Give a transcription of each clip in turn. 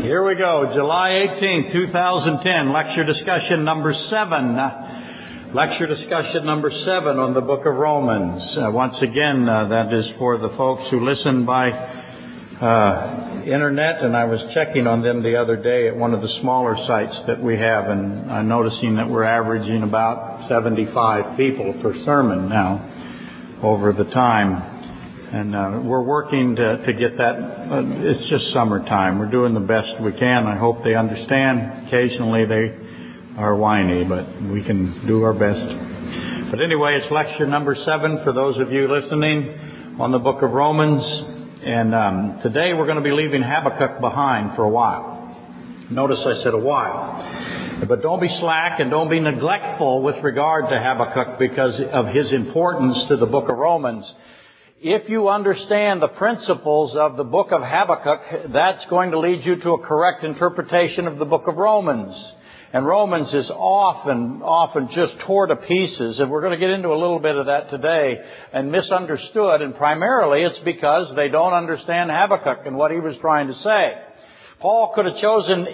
Here we go, July 18th, 2010, lecture discussion number 7. Lecture discussion number 7 on the book of Romans. Once again, that is for the folks who listen by internet, and I was checking on them the other day at one of the smaller sites that we have, and I'm noticing that we're averaging about 75 people per sermon now over the time. And we're working to get that. It's just summertime. We're doing the best we can. I hope they understand. Occasionally they are whiny, but we can do our best. But anyway, it's lecture number 7 for those of you listening on the book of Romans. And today we're going to be leaving Habakkuk behind for a while. Notice I said a while. But don't be slack and don't be neglectful with regard to Habakkuk because of his importance to the book of Romans. If you understand the principles of the book of Habakkuk, that's going to lead you to a correct interpretation of the book of Romans. And Romans is often just torn to pieces, and we're going to get into a little bit of that today, and misunderstood, and primarily it's because they don't understand Habakkuk and what he was trying to say. Paul could have chosen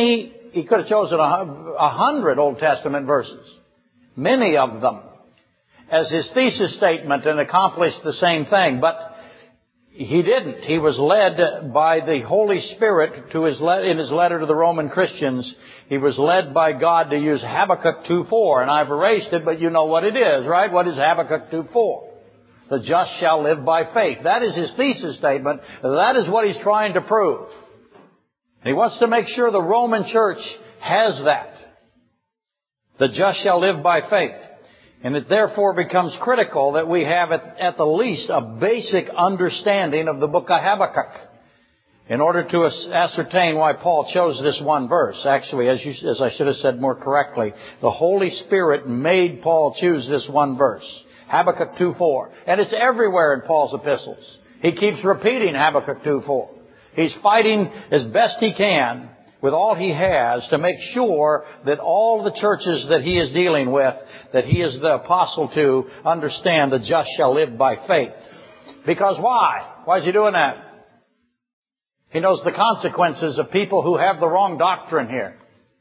100 Old Testament verses, many of them, as his thesis statement and accomplished the same thing. But he didn't. He was led by the Holy Spirit in his letter to the Roman Christians. He was led by God to use Habakkuk 2:4. And I've erased it, but you know what it is, right? What is Habakkuk 2:4? The just shall live by faith. That is his thesis statement. That is what he's trying to prove. And he wants to make sure the Roman church has that. The just shall live by faith. And it therefore becomes critical that we have at the least a basic understanding of the book of Habakkuk in order to ascertain why Paul chose this one verse. Actually, as I should have said more correctly, the Holy Spirit made Paul choose this one verse, Habakkuk 2:4. And it's everywhere in Paul's epistles. He keeps repeating Habakkuk 2:4. He's fighting as best he can with all he has to make sure that all the churches that he is dealing with, that he is the apostle to, understand the just shall live by faith. Because why? Why is he doing that? He knows the consequences of people who have the wrong doctrine here.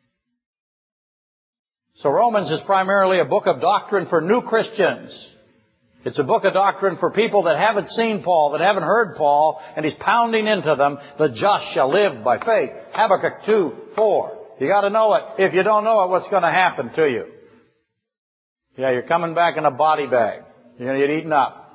So Romans is primarily a book of doctrine for new Christians. It's a book of doctrine for people that haven't seen Paul, that haven't heard Paul, and he's pounding into them, the just shall live by faith. Habakkuk 2:4. You got to know it. If you don't know it, what's going to happen to you? Yeah, you're coming back in a body bag. You're going to get eaten up.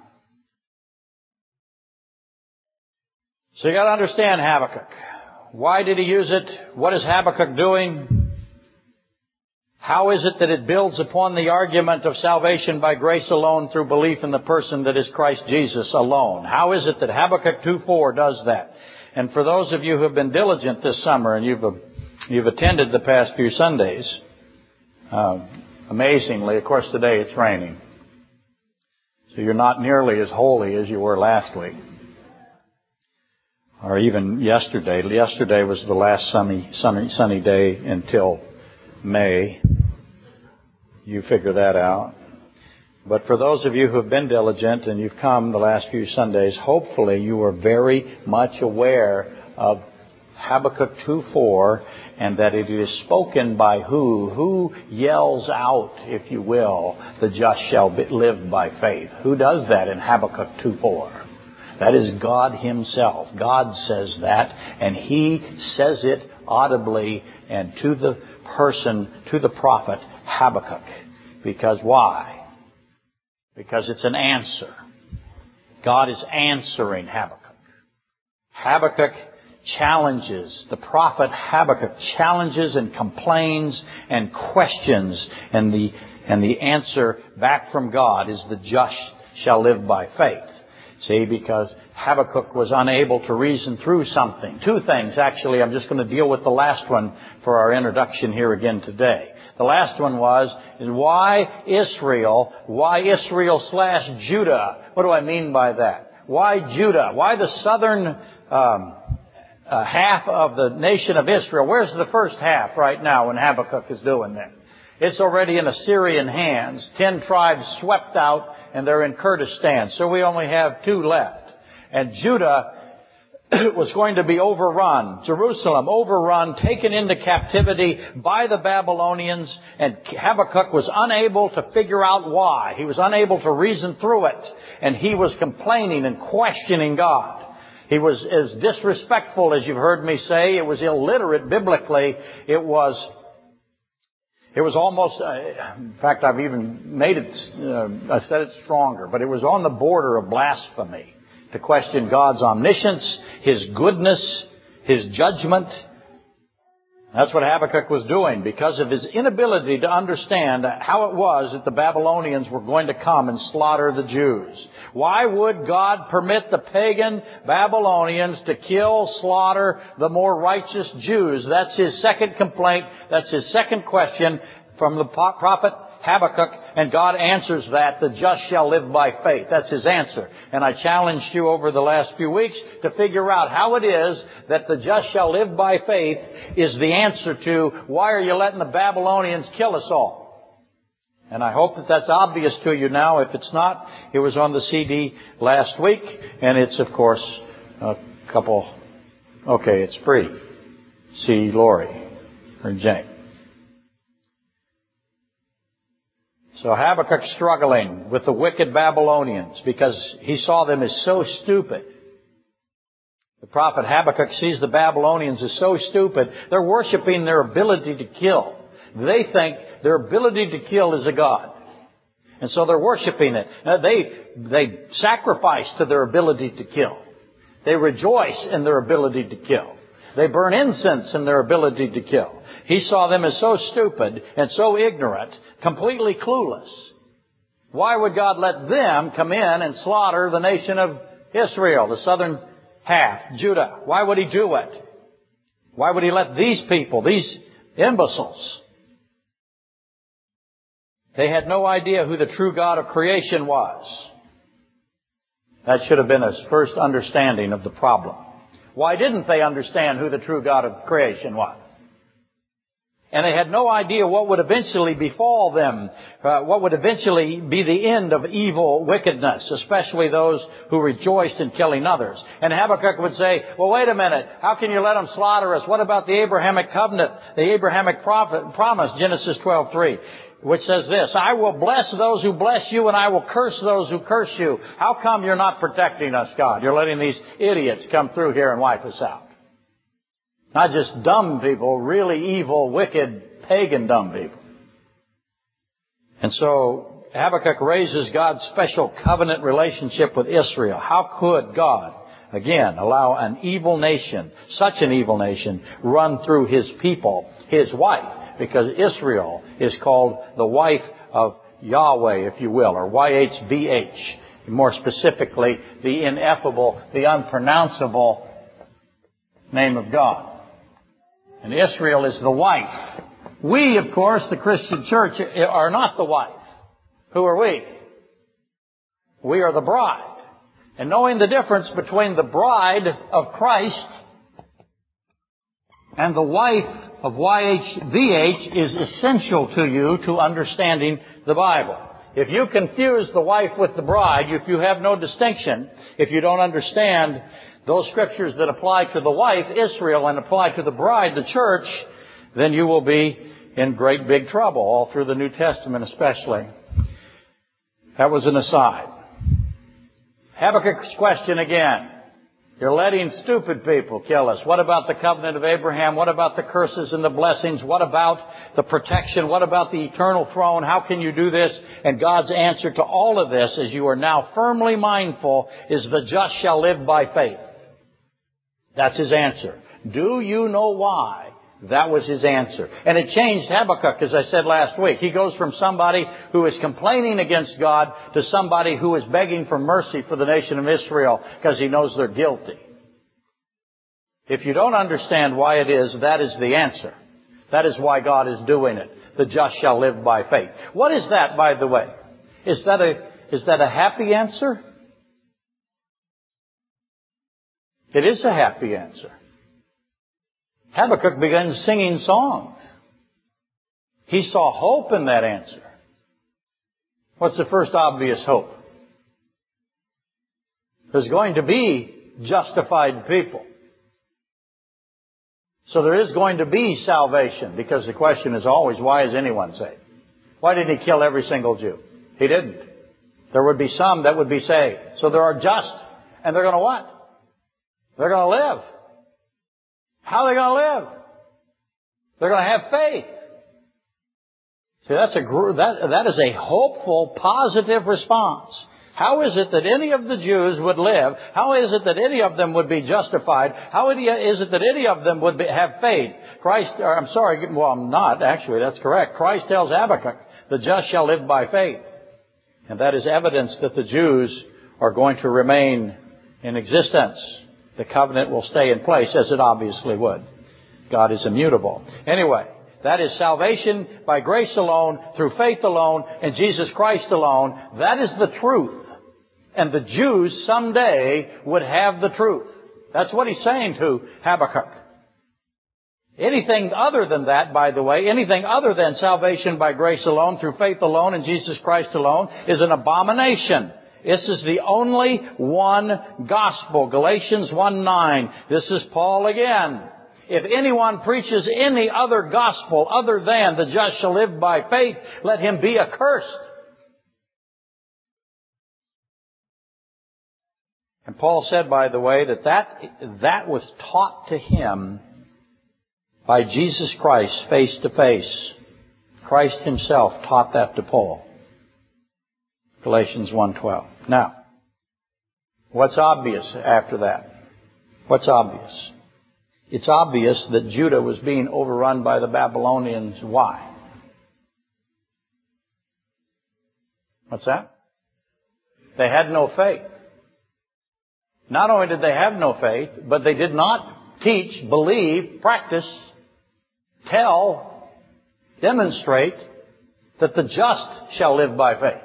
So you got to understand Habakkuk. Why did he use it? What is Habakkuk doing? How is it that it builds upon the argument of salvation by grace alone through belief in the person that is Christ Jesus alone? How is it that Habakkuk 2:4 does that? And for those of you who have been diligent this summer and you've attended the past few Sundays, amazingly, of course today it's raining. So you're not nearly as holy as you were last week. Or even yesterday. Yesterday was the last sunny day until May. You figure that out. But for those of you who have been diligent and you've come the last few Sundays, hopefully you are very much aware of Habakkuk 2:4 and that it is spoken by who yells out, if you will, the just shall live by faith. Who does that in Habakkuk 2:4? That is God Himself. God says that, and He says it audibly and to the prophet Habakkuk. Because why? Because it's an answer. God is answering Habakkuk. Habakkuk challenges, the prophet Habakkuk challenges and complains and questions, and the answer back from God is the just shall live by faith. See, because Habakkuk was unable to reason through something. Two things, actually. I'm just going to deal with the last one for our introduction here again today. The last one is why Israel / Judah? What do I mean by that? Why Judah? Why the southern half of the nation of Israel? Where's the first half right now when Habakkuk is doing that? It's already in Assyrian hands. 10 tribes swept out, and they're in Kurdistan. So we only have 2 left. And Judah was going to be overrun. Jerusalem overrun, taken into captivity by the Babylonians, and Habakkuk was unable to figure out why. He was unable to reason through it, and he was complaining and questioning God. He was as disrespectful as you've heard me say. It was illiterate biblically. It was almost, in fact, I've even made it, I said it stronger, but it was on the border of blasphemy to question God's omniscience, His goodness, His judgment. That's what Habakkuk was doing because of his inability to understand how it was that the Babylonians were going to come and slaughter the Jews. Why would God permit the pagan Babylonians to kill, slaughter the more righteous Jews? That's his second complaint. That's his second question from the prophet Habakkuk, and God answers that. The just shall live by faith. That's his answer. And I challenged you over the last few weeks to figure out how it is that the just shall live by faith is the answer to why are you letting the Babylonians kill us all? And I hope that that's obvious to you now. If it's not, it was on the CD last week, and it's, of course, it's free. See Lori or Jane. So Habakkuk's struggling with the wicked Babylonians because he saw them as so stupid. The prophet Habakkuk sees the Babylonians as so stupid, they're worshiping their ability to kill. They think their ability to kill is a god. And so they're worshiping it. Now, they sacrifice to their ability to kill. They rejoice in their ability to kill. They burn incense in their ability to kill. He saw them as so stupid and so ignorant, completely clueless. Why would God let them come in and slaughter the nation of Israel, the southern half, Judah? Why would He do it? Why would He let these people, these imbeciles? They had no idea who the true God of creation was. That should have been his first understanding of the problem. Why didn't they understand who the true God of creation was? And they had no idea what would eventually befall them, what would eventually be the end of evil wickedness, especially those who rejoiced in killing others. And Habakkuk would say, well, wait a minute, how can you let them slaughter us? What about the Abrahamic covenant, the Abrahamic promise, Genesis 12:3, which says this, I will bless those who bless you and I will curse those who curse you. How come you're not protecting us, God? You're letting these idiots come through here and wipe us out. Not just dumb people, really evil, wicked, pagan dumb people. And so Habakkuk raises God's special covenant relationship with Israel. How could God, again, allow an evil nation, such an evil nation, run through His people, His wife? Because Israel is called the wife of Yahweh, if you will, or YHVH. More specifically, the ineffable, the unpronounceable name of God. And Israel is the wife. We, of course, the Christian church, are not the wife. Who are we? We are the bride. And knowing the difference between the bride of Christ and the wife of YHVH is essential to you to understanding the Bible. If you confuse the wife with the bride, if you have no distinction, if you don't understand those scriptures that apply to the wife, Israel, and apply to the bride, the church, then you will be in great big trouble, all through the New Testament especially. That was an aside. Habakkuk's question again. You're letting stupid people kill us. What about the covenant of Abraham? What about the curses and the blessings? What about the protection? What about the eternal throne? How can you do this? And God's answer to all of this, as you are now firmly mindful, is the just shall live by faith. That's His answer. Do you know why? That was His answer. And it changed Habakkuk, as I said last week. He goes from somebody who is complaining against God to somebody who is begging for mercy for the nation of Israel because he knows they're guilty. If you don't understand why it is, that is the answer. That is why God is doing it. The just shall live by faith. What is that, by the way? Is that a happy answer? It is a happy answer. Habakkuk began singing songs. He saw hope in that answer. What's the first obvious hope? There's going to be justified people. So there is going to be salvation, because the question is always, why is anyone saved? Why did He kill every single Jew? He didn't. There would be some that would be saved. So there are just, and they're going to what? They're going to live. How are they going to live? They're going to have faith. See, that is a hopeful, positive response. How is it that any of the Jews would live? How is it that any of them would be justified? How is it that any of them would have faith? That's correct. Christ tells Habakkuk, the just shall live by faith. And that is evidence that the Jews are going to remain in existence. The covenant will stay in place, as it obviously would. God is immutable. Anyway, that is salvation by grace alone, through faith alone, in Jesus Christ alone. That is the truth. And the Jews someday would have the truth. That's what He's saying to Habakkuk. Anything other than that, by the way, anything other than salvation by grace alone, through faith alone, in Jesus Christ alone, is an abomination. This is the only one gospel. Galatians 1:9. This is Paul again. If anyone preaches any other gospel other than the just shall live by faith, let him be accursed. And Paul said, by the way, that was taught to him by Jesus Christ face to face. Christ Himself taught that to Paul. Galatians 1:12. Now, what's obvious after that? What's obvious? It's obvious that Judah was being overrun by the Babylonians. Why? What's that? They had no faith. Not only did they have no faith, but they did not teach, believe, practice, tell, demonstrate that the just shall live by faith.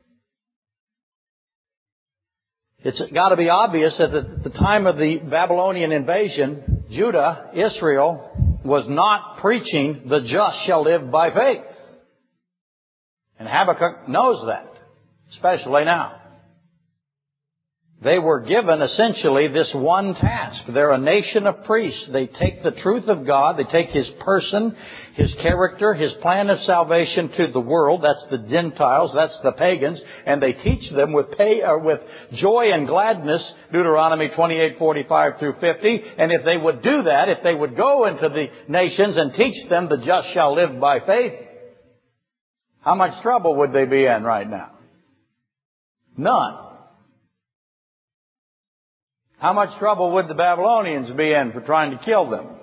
It's got to be obvious that at the time of the Babylonian invasion, Judah, Israel, was not preaching the just shall live by faith. And Habakkuk knows that, especially now. They were given essentially this one task. They're a nation of priests. They take the truth of God, they take His person, His character, His plan of salvation to the world. That's the Gentiles, that's the pagans, and they teach them with joy and gladness, Deuteronomy 28:45 through 50. And if they would do that, if they would go into the nations and teach them the just shall live by faith, how much trouble would they be in right now? None. How much trouble would the Babylonians be in for trying to kill them?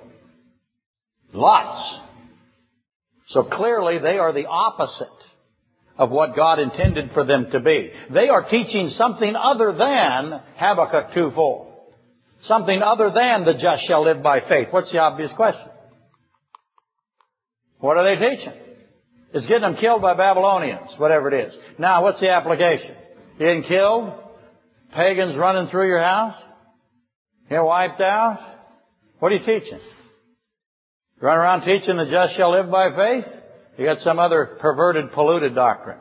Lots. So clearly they are the opposite of what God intended for them to be. They are teaching something other than Habakkuk 2:4. Something other than the just shall live by faith. What's the obvious question? What are they teaching? It's getting them killed by Babylonians, whatever it is. Now, what's the application? Getting killed? Pagans running through your house? You're wiped out? What are you teaching? You run around teaching the just shall live by faith? You got some other perverted, polluted doctrine.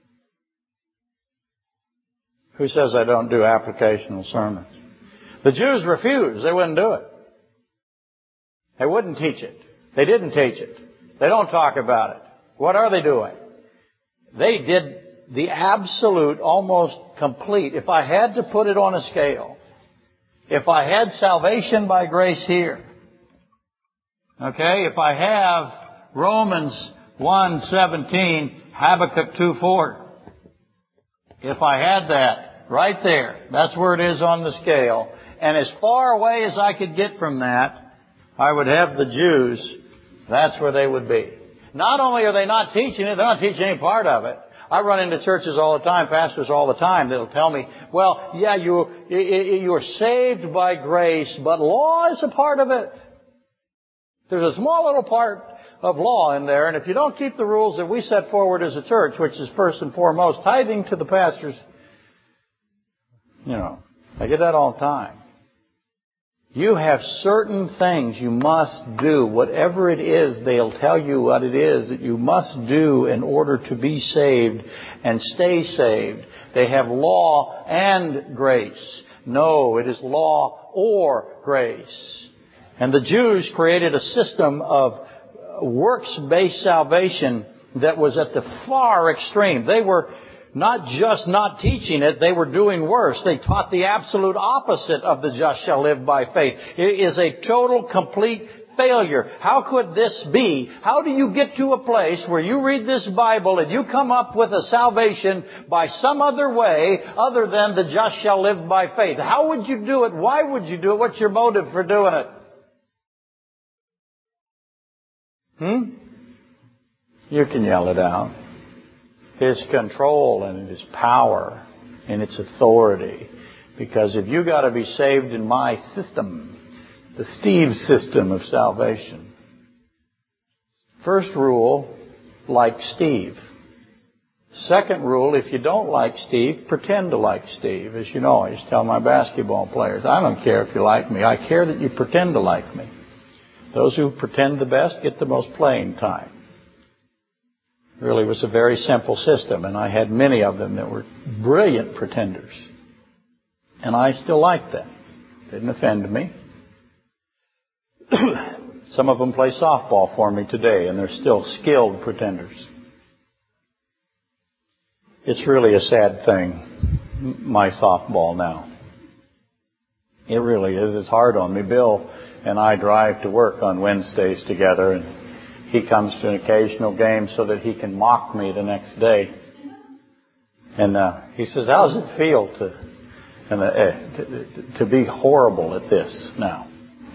Who says I don't do applicational sermons? The Jews refused. They wouldn't do it. They wouldn't teach it. They didn't teach it. They don't talk about it. What are they doing? They did the absolute, almost complete. If I had to put it on a scale, if I had salvation by grace here, okay, if I have Romans 1:17, Habakkuk 2:4, if I had that right there, that's where it is on the scale, and as far away as I could get from that, I would have the Jews, that's where they would be. Not only are they not teaching it, they're not teaching any part of it. I run into churches all the time, pastors all the time, that'll tell me, well, yeah, you're saved by grace, but law is a part of it. There's a small little part of law in there, and if you don't keep the rules that we set forward as a church, which is first and foremost tithing to the pastors, I get that all the time. You have certain things you must do. Whatever it is, they'll tell you what it is that you must do in order to be saved and stay saved. They have law and grace. No, it is law or grace. And the Jews created a system of works-based salvation that was at the far extreme. They were not just not teaching it, they were doing worse. They taught the absolute opposite of the just shall live by faith. It is a total, complete failure. How could this be? How do you get to a place where you read this Bible and you come up with a salvation by some other way other than the just shall live by faith? How would you do it? Why would you do it? What's your motive for doing it? You can yell it out. His control and His power and its authority. Because if you got to be saved in my system, the Steve system of salvation. First rule, like Steve. Second rule, if you don't like Steve, pretend to like Steve. As you know, I used to tell my basketball players, I don't care if you like me. I care that you pretend to like me. Those who pretend the best get the most playing time. It really was a very simple system, and I had many of them that were brilliant pretenders. And I still liked them. Didn't offend me. Some of them play softball for me today, and they're still skilled pretenders. It's really a sad thing, my softball now. It really is. It's hard on me. Bill and I drive to work on Wednesdays together, and he comes to an occasional game so that he can mock me the next day. And he says, how does it feel to be horrible at this now?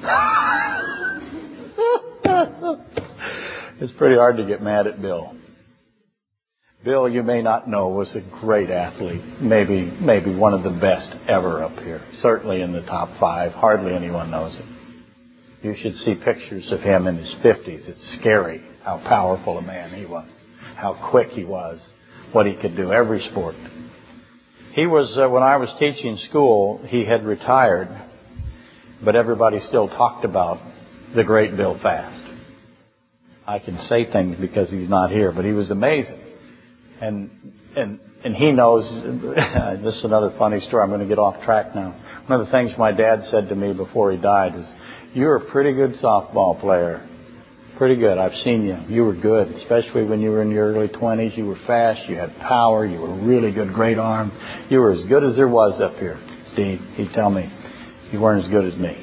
It's pretty hard to get mad at Bill. Bill, you may not know, was a great athlete. Maybe one of the best ever up here. Certainly in the top 5. Hardly anyone knows it. You should see pictures of him in his 50s. It's scary how powerful a man he was. How quick he was. What he could do. Every sport. He was, when I was teaching school, he had retired. But everybody still talked about the great Bill Fast. I can say things because he's not here, but he was amazing. And he knows, this is another funny story. I'm going to get off track now. One of the things my dad said to me before he died was, you're a pretty good softball player. Pretty good. I've seen you. You were good, especially when you were in your early 20s. You were fast. You had power. You were really good, great arm. You were as good as there was up here, Steve. He'd tell me, you weren't as good as me.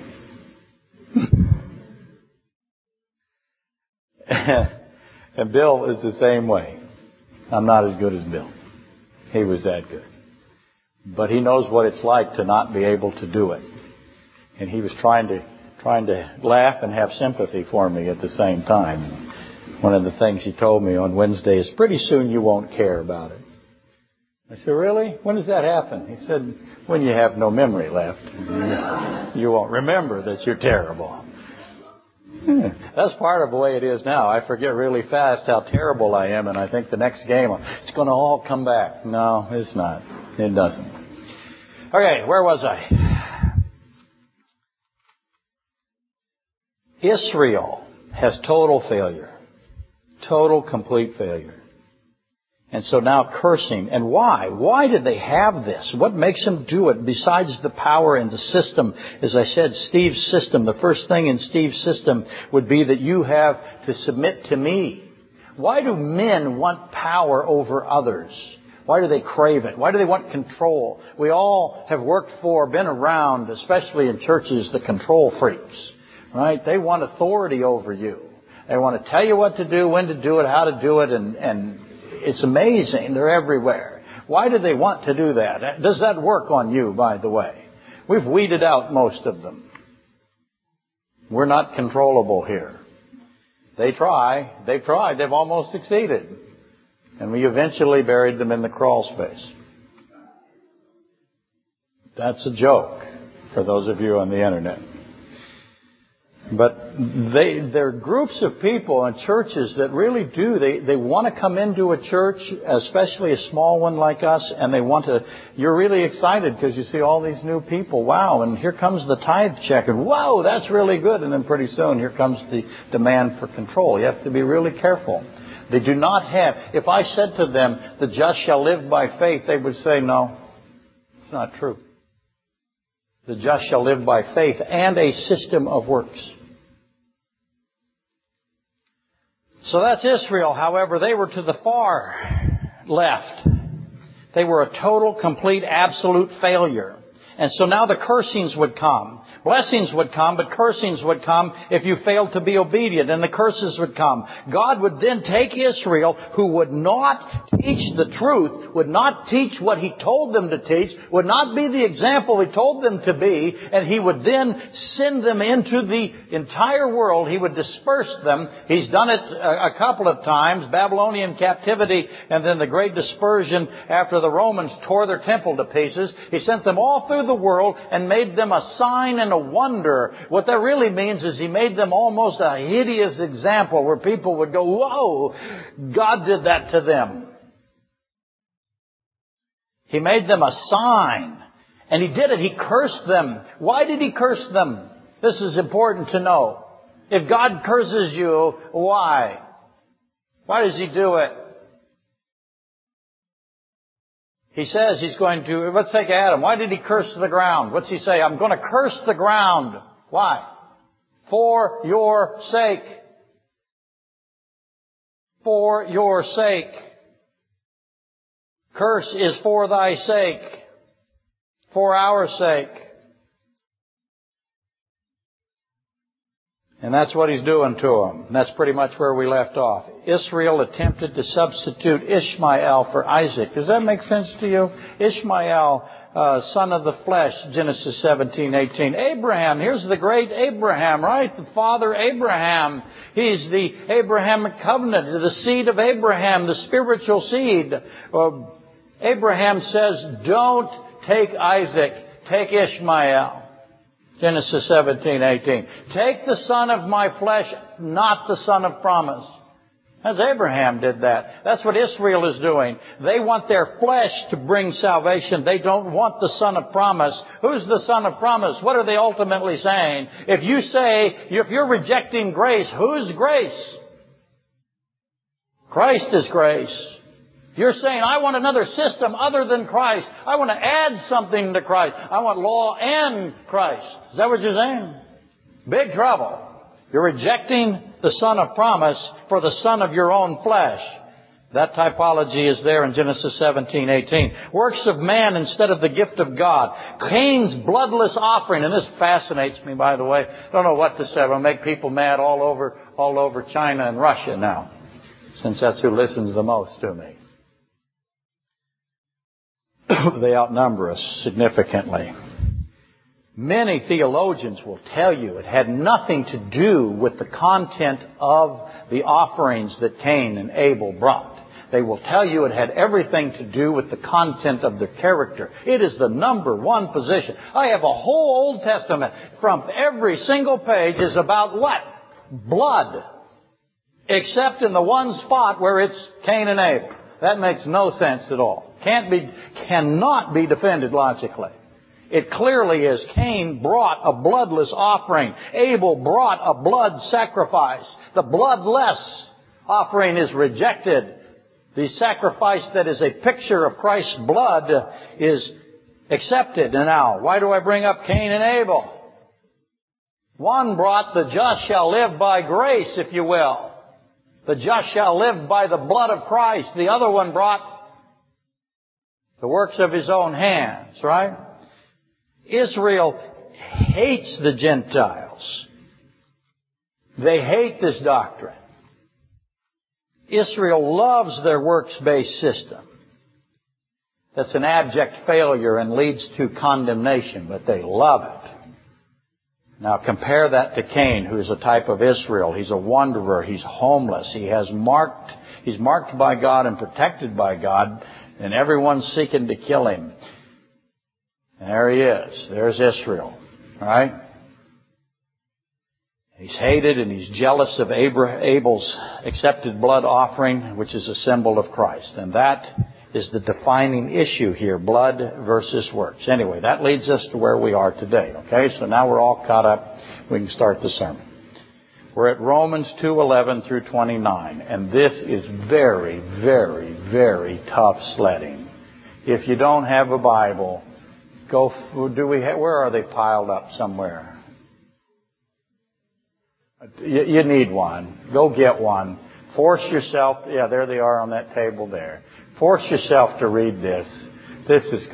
And Bill is the same way. I'm not as good as Bill. He was that good. But he knows what it's like to not be able to do it. And he was trying to laugh and have sympathy for me at the same time. One of the things he told me on Wednesday is, pretty soon you won't care about it. I said, really? When does that happen? He said, when you have no memory left. You won't remember that you're terrible. That's part of the way it is now. I forget really fast how terrible I am, and I think the next game, it's going to all come back. No, it's not. It doesn't. Okay, where was I? Israel has total failure. Total, complete failure. And so now cursing. And why? Why did they have this? What makes them do it besides the power and the system? As I said, Steve's system, the first thing in Steve's system would be that you have to submit to me. Why do men want power over others? Why do they crave it? Why do they want control? We all have worked for, been around, especially in churches, the control freaks. Right? They want authority over you. They want to tell you what to do, when to do it, how to do it, and it's amazing. They're everywhere. Why do they want to do that? Does that work on you, by the way? We've weeded out most of them. We're not controllable here. They try. They've tried. They've almost succeeded. And we eventually buried them in the crawl space. That's a joke for those of you on the internet. But they're groups of people and churches that really do. They want to come into a church, especially a small one like us, and they want to. You're really excited because you see all these new people. Wow! And here comes the tithe check, and whoa, that's really good. And then pretty soon here comes the demand for control. You have to be really careful. They do not have. If I said to them, "The just shall live by faith," they would say, "No, it's not true." The just shall live by faith, and a system of works. So that's Israel. However, they were to the far left. They were a total, complete, absolute failure. And so now the cursings would come. Blessings would come, but cursings would come if you failed to be obedient, and the curses would come. God would then take Israel, who would not teach the truth, would not teach what He told them to teach, would not be the example He told them to be, and He would then send them into the entire world. He would disperse them. He's done it a couple of times, Babylonian captivity, and then the great dispersion after the Romans tore their temple to pieces. He sent them all through the world and made them a sign and a wonder. What that really means is He made them almost a hideous example where people would go, whoa, God did that to them. He made them a sign. And He did it. He cursed them. Why did He curse them? This is important to know. If God curses you, why? Why does He do it? He says He's going to, let's take Adam. Why did he curse the ground? What's He say? I'm going to curse the ground. Why? For your sake. For your sake. Curse is for thy sake. For our sake. And that's what He's doing to them. And that's pretty much where we left off. Israel attempted to substitute Ishmael for Isaac. Does that make sense to you? Ishmael, son of the flesh, Genesis 17:18. Abraham, here's the great Abraham, right? The father Abraham. He's the Abrahamic covenant, the seed of Abraham, the spiritual seed. Abraham says, don't take Isaac, take Ishmael. Genesis 17:18. Take the son of my flesh, not the son of promise. As Abraham did that. That's what Israel is doing. They want their flesh to bring salvation. They don't want the son of promise. Who's the son of promise? What are they ultimately saying? If you're rejecting grace, who's grace? Christ is grace. You're saying, I want another system other than Christ. I want to add something to Christ. I want law and Christ. Is that what you're saying? Big trouble. You're rejecting the son of promise for the son of your own flesh. That typology is there in Genesis 17:18. Works of man instead of the gift of God. Cain's bloodless offering. And this fascinates me, by the way. I don't know what to say. It'll make people mad all over China and Russia now, since that's who listens the most to me. They outnumber us significantly. Many theologians will tell you it had nothing to do with the content of the offerings that Cain and Abel brought. They will tell you it had everything to do with the content of their character. It is the number one position. I have a whole Old Testament from every single page is about what? Blood. Except in the one spot where it's Cain and Abel. That makes no sense at all. Cannot be defended logically. It clearly is. Cain brought a bloodless offering. Abel brought a blood sacrifice. The bloodless offering is rejected. The sacrifice that is a picture of Christ's blood is accepted. And now, why do I bring up Cain and Abel? One brought the just shall live by grace, if you will. The just shall live by the blood of Christ. The other one brought the works of his own hands, right? Israel hates the Gentiles. They hate this doctrine. Israel loves their works-based system. That's an abject failure and leads to condemnation, but they love it. Now compare that to Cain, who is a type of Israel. He's a wanderer. He's homeless. He's marked by God and protected by God, and everyone's seeking to kill him. And there he is. There's Israel. All right? He's hated and he's jealous of Abel's accepted blood offering, which is a symbol of Christ. And that is the defining issue here, blood versus works. Anyway, that leads us to where we are today. Okay, so now we're all caught up. We can start the sermon. We're at Romans 2:11 through 29. And this is very, very, very tough sledding. If you don't have a Bible, Where are they piled up somewhere? You need one. Go get one. Force yourself. Yeah, there they are on that table there. Force yourself to read this. This is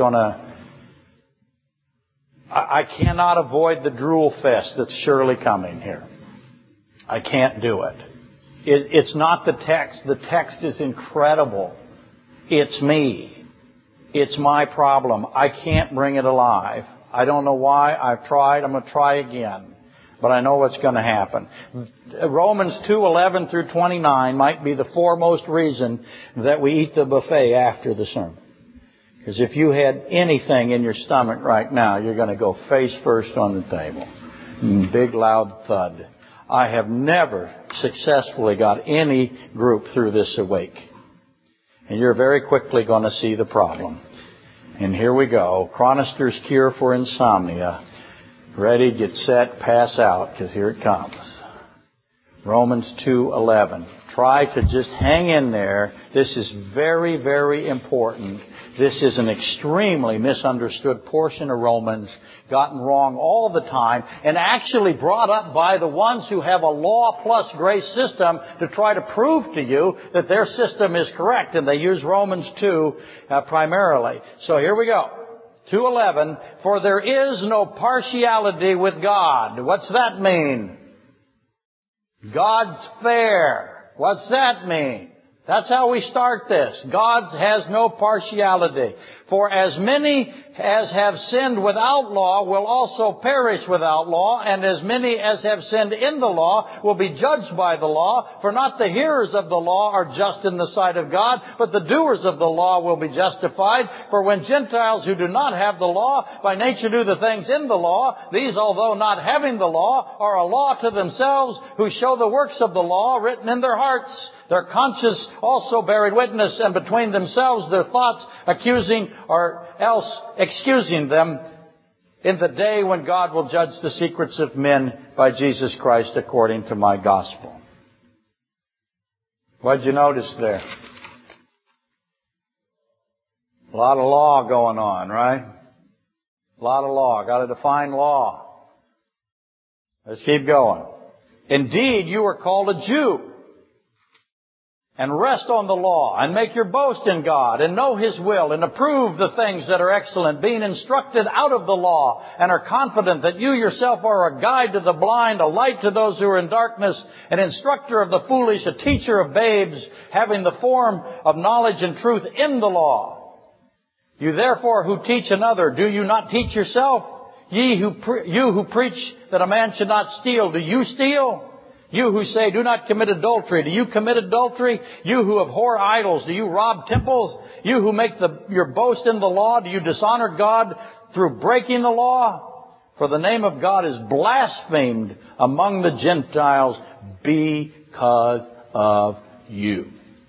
I cannot avoid the drool fest that's surely coming here. I can't do it. It's not the text. The text is incredible. It's me. It's my problem. I can't bring it alive. I don't know why. I've tried. I'm going to try again. But I know what's going to happen. Romans 2:11 through 29 might be the foremost reason that we eat the buffet after the sermon. Because if you had anything in your stomach right now, you're going to go face first on the table. Big loud thud. I have never successfully got any group through this awake. And you're very quickly going to see the problem. And here we go. Chronister's Cure for Insomnia. Ready, get set, pass out, because here it comes. Romans 2:11. Try to just hang in there. This is very, very important. This is an extremely misunderstood portion of Romans, gotten wrong all the time, and actually brought up by the ones who have a law plus grace system to try to prove to you that their system is correct. And they use Romans 2 primarily. So here we go. 2:11, for there is no partiality with God. What's that mean? God's fair. What's that mean? That's how we start this. God has no partiality. For as many as have sinned without law will also perish without law, and as many as have sinned in the law will be judged by the law. For not the hearers of the law are just in the sight of God, but the doers of the law will be justified. For when Gentiles who do not have the law by nature do the things in the law, these, although not having the law, are a law to themselves, who show the works of the law written in their hearts, their conscience also bearing witness, and between themselves their thoughts accusing or else excusing them in the day when God will judge the secrets of men by Jesus Christ according to my gospel. What'd you notice there? A lot of law going on, right? A lot of law. Got to define law. Let's keep going. Indeed, you are called a Jew. And rest on the law, and make your boast in God, and know His will, and approve the things that are excellent, being instructed out of the law, and are confident that you yourself are a guide to the blind, a light to those who are in darkness, an instructor of the foolish, a teacher of babes, having the form of knowledge and truth in the law. You therefore who teach another, do you not teach yourself? You who preach that a man should not steal, do you steal? You who say, do not commit adultery, do you commit adultery? You who abhor idols, do you rob temples? You who make your boast in the law, do you dishonor God through breaking the law? For the name of God is blasphemed among the Gentiles because of you.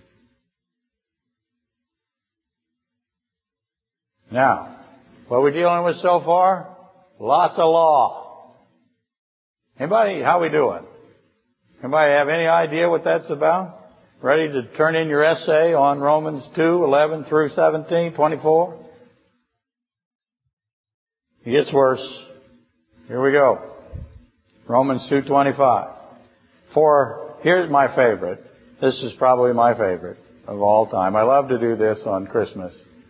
Now, what are we dealing with so far? Lots of law. Anybody, how we doing? Anybody have any idea what that's about? Ready to turn in your essay on Romans 2:11 through 17, 24? It gets worse. Here we go. Romans 2:25. For, here's my favorite. This is probably my favorite of all time. I love to do this on Christmas.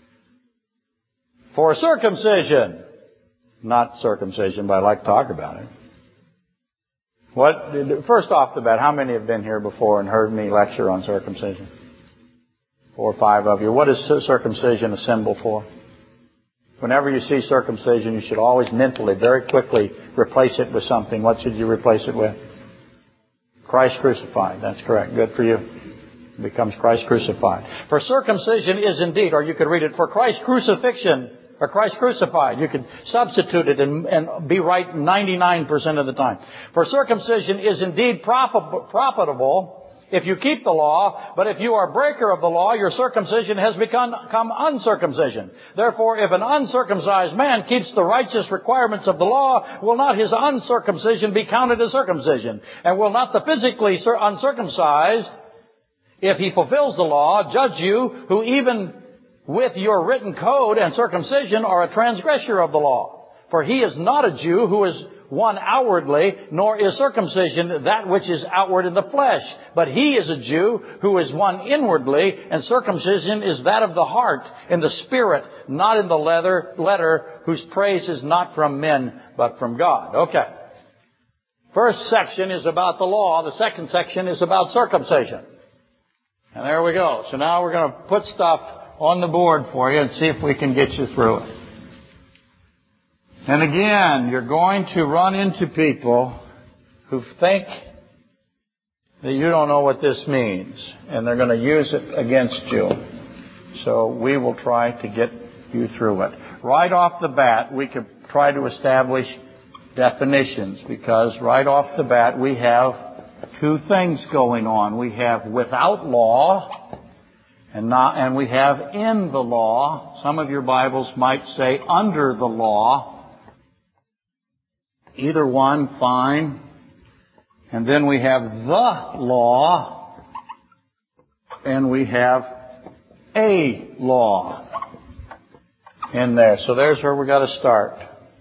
For circumcision. Not circumcision, but I like to talk about it. First off the bat, how many have been here before and heard me lecture on circumcision? 4 or 5 of you. What is circumcision a symbol for? Whenever you see circumcision, you should always mentally, very quickly, replace it with something. What should you replace it with? Christ crucified. That's correct. Good for you. It becomes Christ crucified. For circumcision is indeed, or you could read it, for Christ crucifixion, or Christ crucified. You could substitute it and be right 99% of the time. For circumcision is indeed profitable if you keep the law, but if you are a breaker of the law, your circumcision has become uncircumcision. Therefore, if an uncircumcised man keeps the righteous requirements of the law, will not his uncircumcision be counted as circumcision? And will not the physically uncircumcised, if he fulfills the law, judge you, who even with your written code and circumcision are a transgressor of the law. For he is not a Jew who is one outwardly, nor is circumcision that which is outward in the flesh. But he is a Jew who is one inwardly, and circumcision is that of the heart, in the spirit, not in the letter, whose praise is not from men, but from God. Okay. First section is about the law. The second section is about circumcision. And there we go. So now we're going to put stuff on the board for you and see if we can get you through it. And again, you're going to run into people who think that you don't know what this means, and they're going to use it against you. So we will try to get you through it. Right off the bat, we could try to establish definitions, because right off the bat we have two things going on. We have without law and we have in the law. Some of your Bibles might say under the law. Either one, fine. And then we have the law, and we have a law in there. So there's where we got to start.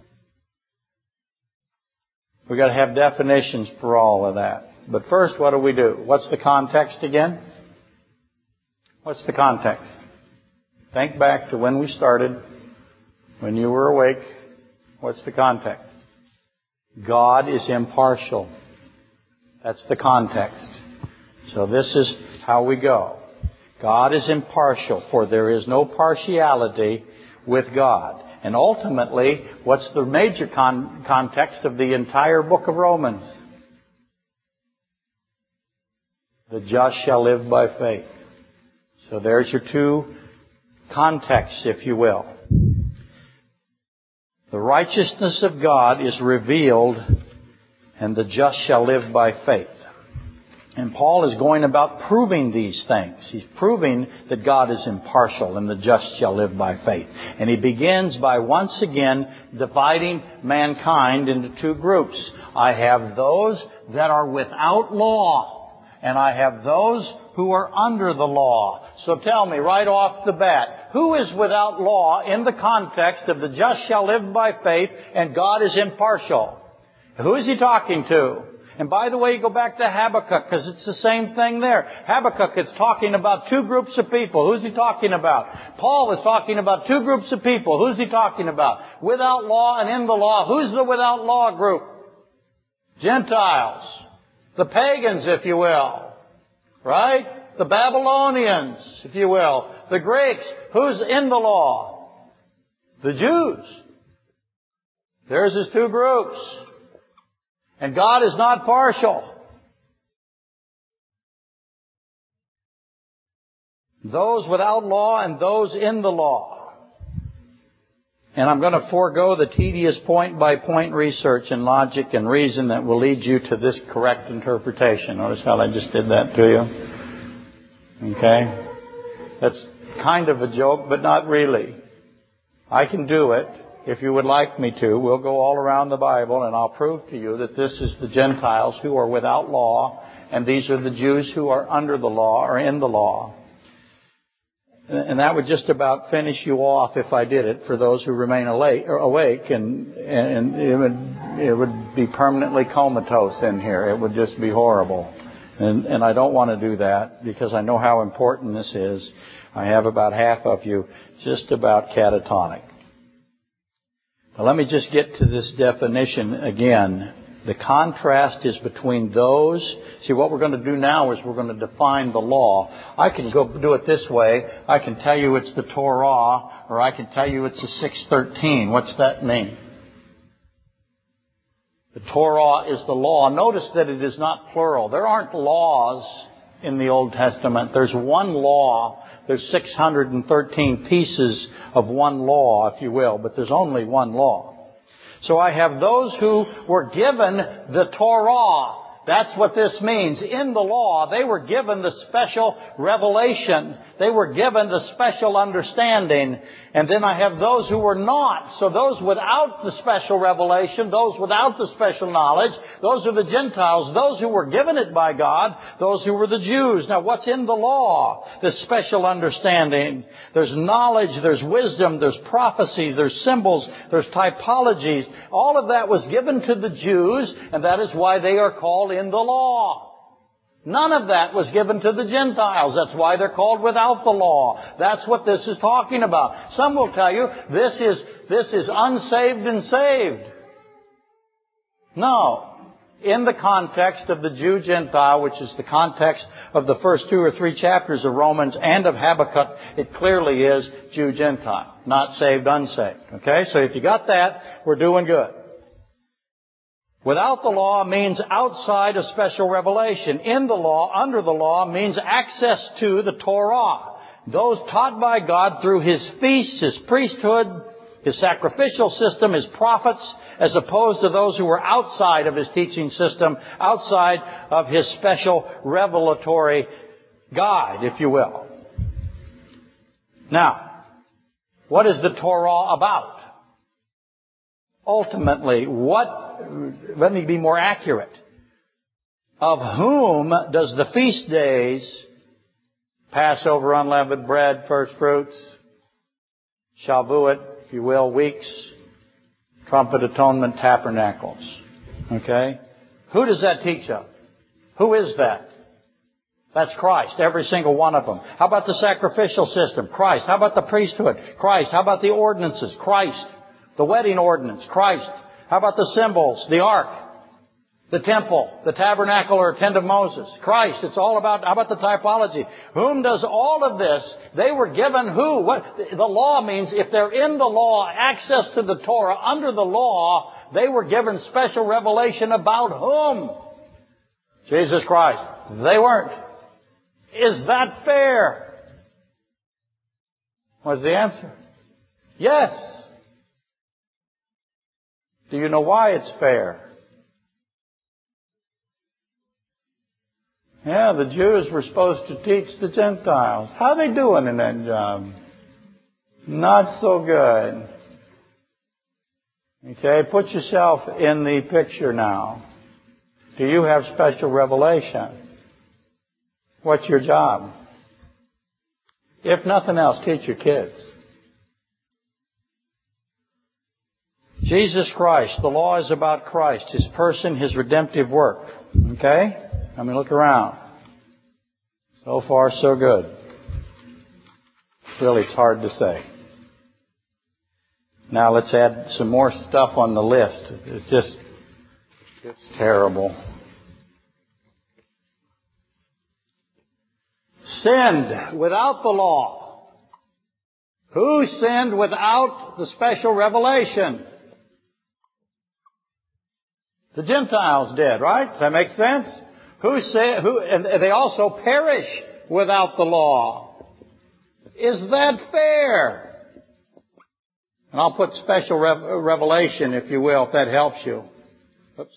We got to have definitions for all of that. But first, what do? What's the context again? What's the context? Think back to when we started, when you were awake. What's the context? God is impartial. That's the context. So this is how we go. God is impartial, for there is no partiality with God. And ultimately, what's the major context of the entire book of Romans? The just shall live by faith. So there's your two contexts, if you will. The righteousness of God is revealed, and the just shall live by faith. And Paul is going about proving these things. He's proving that God is impartial and the just shall live by faith. And he begins by once again dividing mankind into two groups. I have those that are without law, and I have those who are under the law. So tell me right off the bat, who is without law in the context of the just shall live by faith and God is impartial? Who is he talking to? And by the way, go back to Habakkuk, because it's the same thing there. Habakkuk is talking about two groups of people. Who's he talking about? Paul is talking about two groups of people. Who's he talking about? Without law and in the law. Who's the without law group? Gentiles. The pagans, if you will. Right? The Babylonians, if you will. The Greeks. Who's in the law? The Jews. There's his two groups. And God is not partial. Those without law and those in the law. And I'm going to forego the tedious point-by-point research and logic and reason that will lead you to this correct interpretation. Notice how I just did that to you? Okay? That's kind of a joke, but not really. I can do it. If you would like me to, we'll go all around the Bible and I'll prove to you that this is the Gentiles who are without law, and these are the Jews who are under the law or in the law. And that would just about finish you off if I did it for those who remain awake, and it would be permanently comatose in here. It would just be horrible. And I don't want to do that because I know how important this is. I have about half of you just about catatonic. Now let me just get to this definition again. The contrast is between those. See, what we're going to do now is we're going to define the law. I can go do it this way. I can tell you it's the Torah, or I can tell you it's the 613. What's that mean? The Torah is the law. Notice that it is not plural. There aren't laws in the Old Testament. There's one law. There's 613 pieces of one law, if you will, but there's only one law. So I have those who were given the Torah. That's what this means. In the law, they were given the special revelation. They were given the special understanding. And then I have those who were not. So those without the special revelation, those without the special knowledge, those are the Gentiles, those who were given it by God, those who were the Jews. Now what's in the law? This special understanding. There's knowledge, there's wisdom, there's prophecy, there's symbols, there's typologies. All of that was given to the Jews, and that is why they are called in the law. None of that was given to the Gentiles. That's why they're called without the law. That's what this is talking about. Some will tell you this is unsaved and saved. No. In the context of the Jew-Gentile, which is the context of the first 2 or 3 chapters of Romans and of Habakkuk, it clearly is Jew-Gentile, not saved, unsaved. Okay? So if you got that, we're doing good. Without the law means outside of special revelation. In the law, under the law, means access to the Torah. Those taught by God through His feasts, His priesthood, His sacrificial system, His prophets, as opposed to those who were outside of His teaching system, outside of His special revelatory guide, if you will. Now, what is the Torah about? Ultimately, let me be more accurate. Of whom does the feast days, Passover, unleavened bread, first fruits, Shavuot, if you will, weeks, trumpet, atonement, tabernacles. Okay? Who does that teach of? Who is that? That's Christ, every single one of them. How about the sacrificial system? Christ. How about the priesthood? Christ. How about the ordinances? Christ. The wedding ordinance? Christ. How about the symbols? The ark, the temple, the tabernacle or tent of Moses? Christ. It's all about, how about the typology? Whom does all of this? They were given who? What? The law means if they're in the law, access to the Torah, under the law, they were given special revelation about whom? Jesus Christ. They weren't. Is that fair? What's the answer? Yes. Do you know why it's fair? Yeah, the Jews were supposed to teach the Gentiles. How are they doing in that job? Not so good. Okay, put yourself in the picture now. Do you have special revelation? What's your job? If nothing else, teach your kids. Jesus Christ. The law is about Christ, His person, His redemptive work. Okay? I mean, look around. So far, so good. Really, it's hard to say. Now, let's add some more stuff on the list. It's terrible. Sinned without the law. Who sinned without the special revelation? The Gentiles did, right? Does that make sense? And they also perish without the law. Is that fair? And I'll put special revelation, if you will, if that helps you. Oops.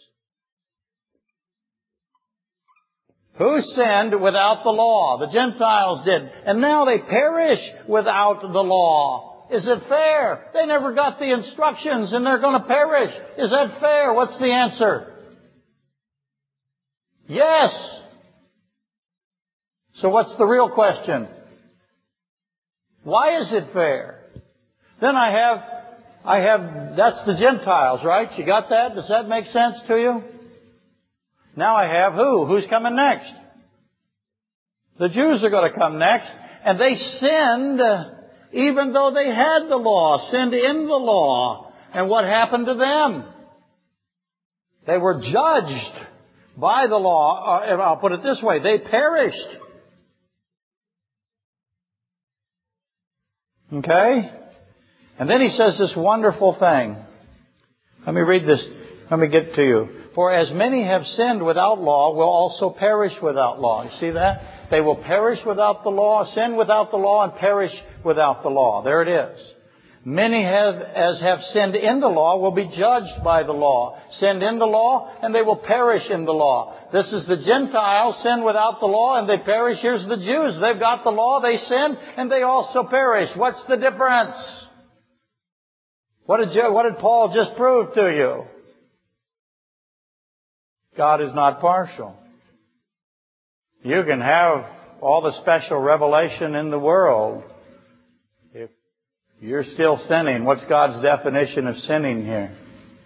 Who sinned without the law? The Gentiles did. And now they perish without the law. Is it fair? They never got the instructions and they're going to perish. Is that fair? What's the answer? Yes. So what's the real question? Why is it fair? Then I have, that's the Gentiles, right? You got that? Does that make sense to you? Now I have who? Who's coming next? The Jews are going to come next. And they sinned even though they had the law, sinned in the law. And what happened to them? They were judged by the law. I'll put it this way. They perished. Okay? And then he says this wonderful thing. Let me read this. Let me get to you. For as many have sinned without law will also perish without law. You see that? They will perish without the law, sin without the law, and perish without the law. There it is. Many as have sinned in the law will be judged by the law. Sinned in the law, and they will perish in the law. This is the Gentiles, sin without the law, and they perish. Here's the Jews. They've got the law, they sin, and they also perish. What's the difference? What did Paul just prove to you? God is not partial. You can have all the special revelation in the world. If you're still sinning, what's God's definition of sinning here?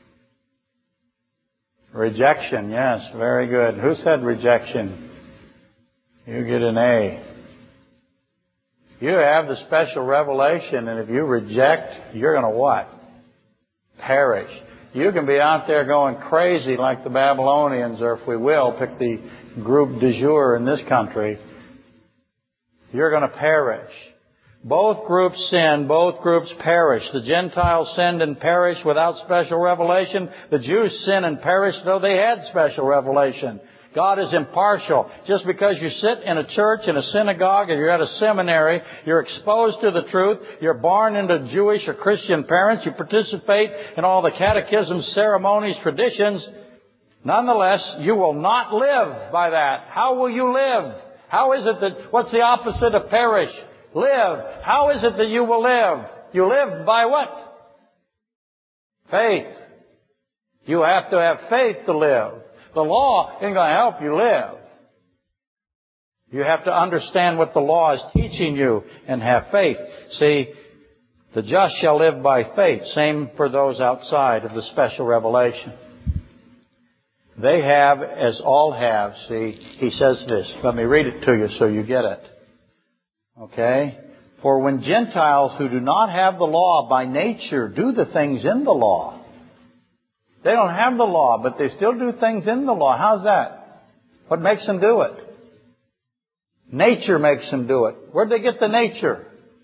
Rejection, yes, very good. Who said rejection? You get an A. You have the special revelation, and if you reject, you're going to what? Perish. You can be out there going crazy like the Babylonians, or if we will, pick the group du jour in this country. You're going to perish. Both groups sin, both groups perish. The Gentiles sinned and perished without special revelation. The Jews sin and perish though they had special revelation. God is impartial. Just because you sit in a church, in a synagogue, or you're at a seminary, you're exposed to the truth, you're born into Jewish or Christian parents, you participate in all the catechisms, ceremonies, traditions, nonetheless, you will not live by that. How will you live? How is it that, what's the opposite of perish? Live. How is it that you will live? You live by what? Faith. You have to have faith to live. The law isn't going to help you live. You have to understand what the law is teaching you and have faith. See, the just shall live by faith. Same for those outside of the special revelation. They have as all have. See, he says this. Let me read it to you so you get it. Okay? For when Gentiles who do not have the law by nature do the things in the law. They don't have the law, but they still do things in the law. How's that? What makes them do it? Nature makes them do it. Where'd they get the nature?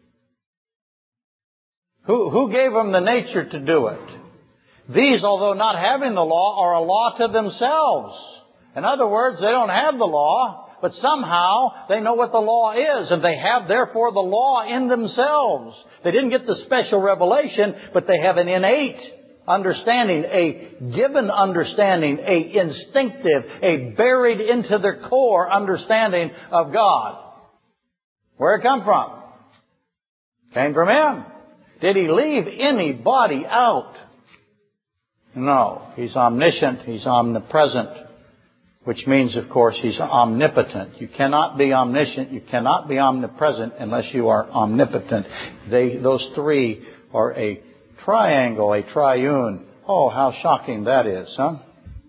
Who gave them the nature to do it? These, although not having the law, are a law to themselves. In other words, they don't have the law, but somehow they know what the law is, and they have, therefore, the law in themselves. They didn't get the special revelation, but they have an innate understanding, a given understanding, a instinctive, a buried into their core understanding of God. Where'd it come from? Came from Him. Did He leave anybody out? No. He's omniscient. He's omnipresent. Which means, of course, He's omnipotent. You cannot be omniscient. You cannot be omnipresent unless you are omnipotent. Those three are a triangle, a triune. Oh, how shocking that is, huh?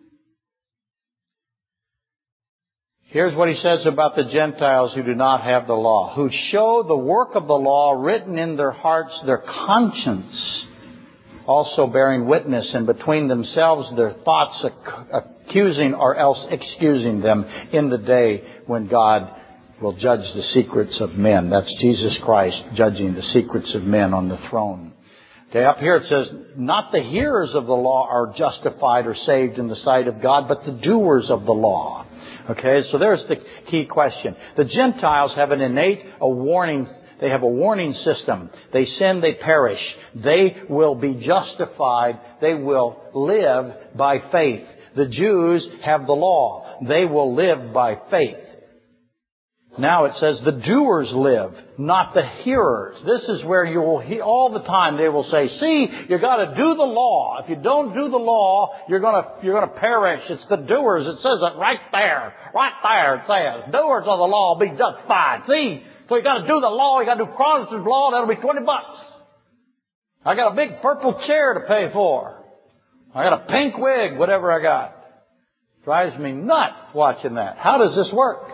Here's what he says about the Gentiles who do not have the law, who show the work of the law written in their hearts, their conscience, also bearing witness, and between themselves their thoughts accusing or else excusing them in the day when God will judge the secrets of men. That's Jesus Christ judging the secrets of men on the throne. Okay, up here it says, not the hearers of the law are justified or saved in the sight of God, but the doers of the law. Okay, so there's the key question. The Gentiles have an innate, they have a warning system. They sin, they perish. They will be justified. They will live by faith. The Jews have the law. They will live by faith. Now it says the doers live, not the hearers. This is where you will hear all the time. They will say, "See, you got to do the law. If you don't do the law, you're going to perish." It's the doers. It says it right there. Right there it says, "Doers of the law be justified." See, so you got to do the law. You got to do Protestant law. That'll be $20. I got a big purple chair to pay for. I got a pink wig, whatever I got. Drives me nuts watching that. How does this work?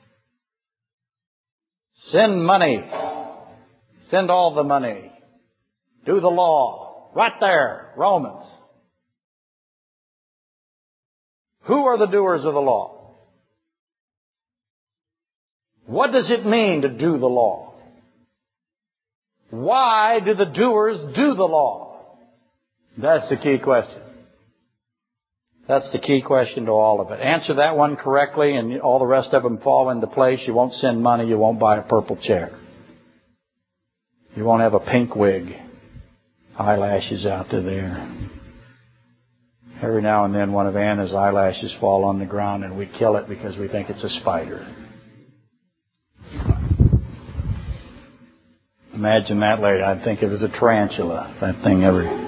Send money. Send all the money. Do the law. Right there, Romans. Who are the doers of the law? What does it mean to do the law? Why do the doers do the law? That's the key question. That's the key question to all of it. Answer that one correctly and all the rest of them fall into place. You won't send money. You won't buy a purple chair. You won't have a pink wig. eyelashes out to there. Every now and then one of Anna's eyelashes fall on the ground and we kill it because we think it's a spider. Imagine that later. I'd think it was a tarantula. That thing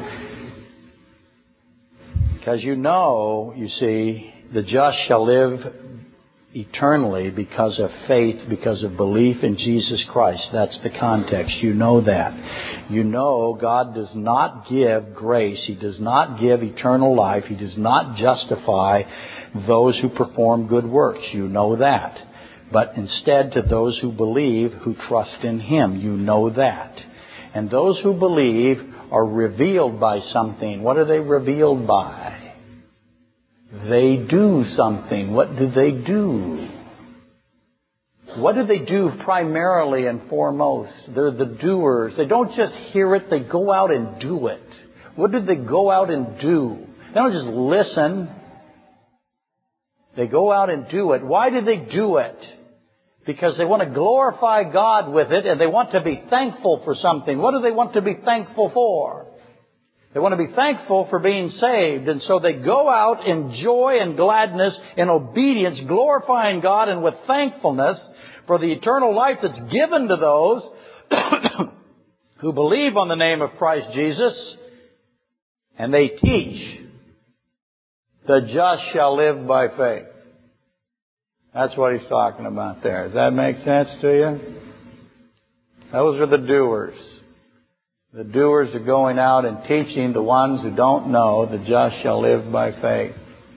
Because you see, the just shall live eternally because of faith, because of belief in Jesus Christ. That's the context. You know that. You know God does not give grace. He does not give eternal life. He does not justify those who perform good works. You know that. But instead to those who believe, who trust in Him. You know that. And those who believe are revealed by something. What are they revealed by? They do something. What do they do? What do they do primarily and foremost? They're the doers. They don't just hear it, they go out and do it. What did they go out and do? They don't just listen. They go out and do it. Why do they do it? Because they want to glorify God with it and they want to be thankful for something. What do they want to be thankful for? They want to be thankful for being saved. And so they go out in joy and gladness, in obedience, glorifying God and with thankfulness for the eternal life that's given to those who believe on the name of Christ Jesus. And they teach, the just shall live by faith. That's what he's talking about there. Does that make sense to you? Those are the doers. The doers are going out and teaching the ones who don't know, the just shall live by faith.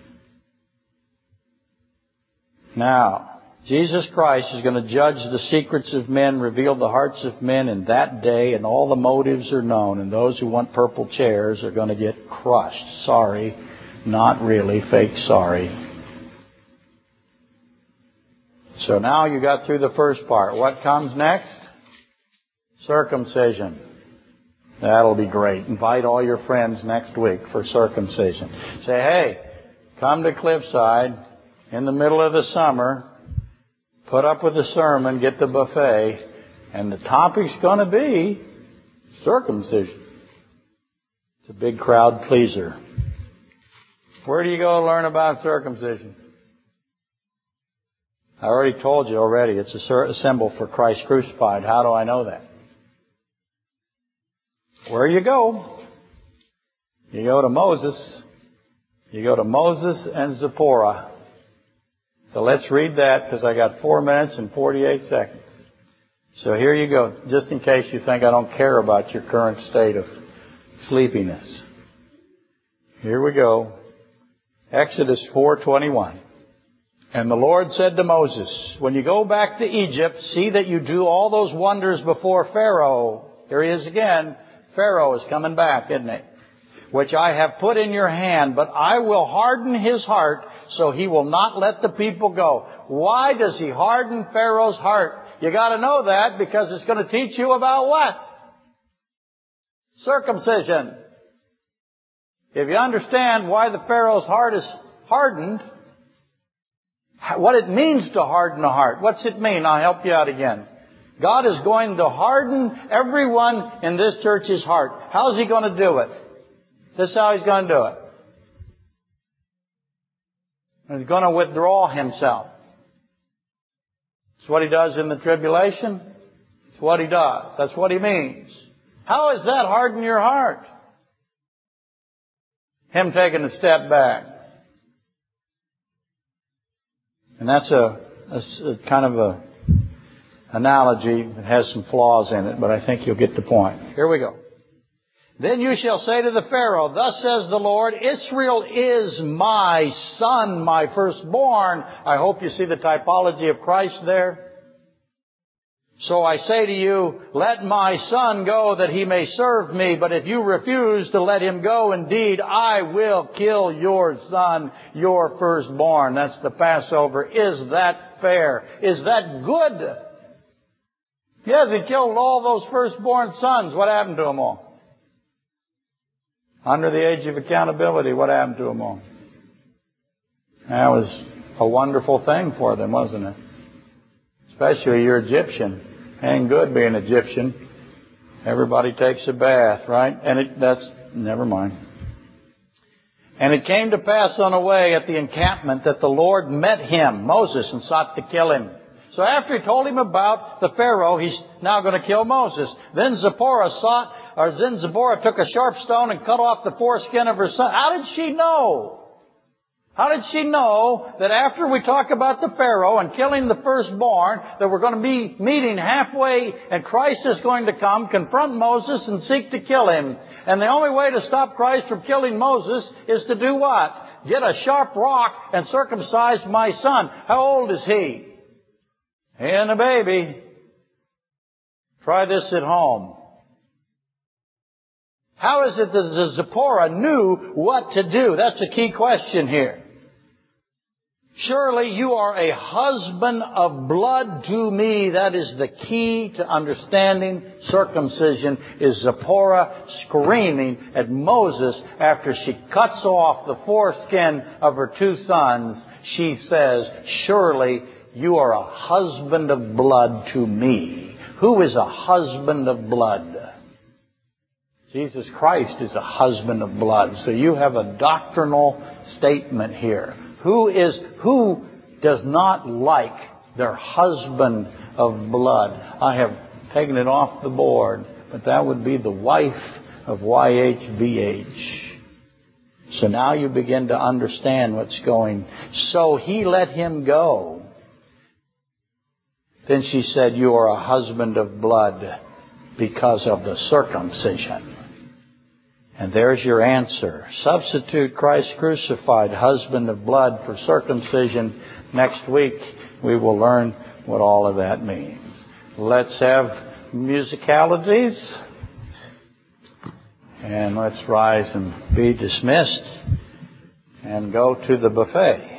Now, Jesus Christ is going to judge the secrets of men, reveal the hearts of men in that day, and all the motives are known. And those who want purple chairs are going to get crushed. Sorry, not really, fake sorry. So now you got through the first part. What comes next? Circumcision. That'll be great. Invite all your friends next week for circumcision. Say, hey, come to Cliffside in the middle of the summer, put up with the sermon, get the buffet, and the topic's going to be circumcision. It's a big crowd pleaser. Where do you go to learn about circumcision? I already told you already. It's a symbol for Christ crucified. How do I know that? Where you go? You go to Moses. You go to Moses and Zipporah. So let's read that because I got 4 minutes and 48 seconds. So here you go, just in case you think I don't care about your current state of sleepiness. Here we go. Exodus 4:21. And the Lord said to Moses, when you go back to Egypt, see that you do all those wonders before Pharaoh. Here he is again. Pharaoh is coming back, isn't he? Which I have put in your hand, but I will harden his heart so he will not let the people go. Why does he harden Pharaoh's heart? You got to know that because it's going to teach you about what? Circumcision. If you understand why the Pharaoh's heart is hardened, what it means to harden a heart. What's it mean? I'll help you out again. God is going to harden everyone in this church's heart. How's He going to do it? This is how He's going to do it. He's going to withdraw Himself. It's what He does in the tribulation. It's what He does. That's what He means. How does that harden your heart? Him taking a step back. And that's a kind of a analogy that has some flaws in it, but I think you'll get the point. Here we go. Then you shall say to the Pharaoh, thus says the Lord, Israel is my son, my firstborn. I hope you see the typology of Christ there. So I say to you, let my son go that he may serve me. But if you refuse to let him go, indeed, I will kill your son, your firstborn. That's the Passover. Is that fair? Is that good? Yes, he killed all those firstborn sons. What happened to them all? Under the age of accountability, what happened to them all? That was a wonderful thing for them, wasn't it? Especially you're Egyptian. Ain't good being Egyptian. Everybody takes a bath, right? Never mind. And it came to pass on the way at the encampment that the Lord met him, Moses, and sought to kill him. So after he told him about the Pharaoh, he's now going to kill Moses. Then Zipporah took a sharp stone and cut off the foreskin of her son. How did she know? How did she know that after we talk about the Pharaoh and killing the firstborn, that we're going to be meeting halfway and Christ is going to come, confront Moses and seek to kill him? And the only way to stop Christ from killing Moses is to do what? Get a sharp rock and circumcise my son. How old is he? And a baby. Try this at home. How is it that Zipporah knew what to do? That's a key question here. Surely you are a husband of blood to me. That is the key to understanding circumcision, is Zipporah screaming at Moses after she cuts off the foreskin of her two sons. She says, surely you are a husband of blood to me. Who is a husband of blood? Jesus Christ is a husband of blood. So you have a doctrinal statement here. Who does not like their husband of blood? I have taken it off the board, but that would be the wife of YHVH. So now you begin to understand what's going. So he let him go. Then she said, you are a husband of blood because of the circumcision. And there's your answer. Substitute Christ crucified, husband of blood, for circumcision. Next week we will learn what all of that means. Let's have musicalities. And let's rise and be dismissed and go to the buffet.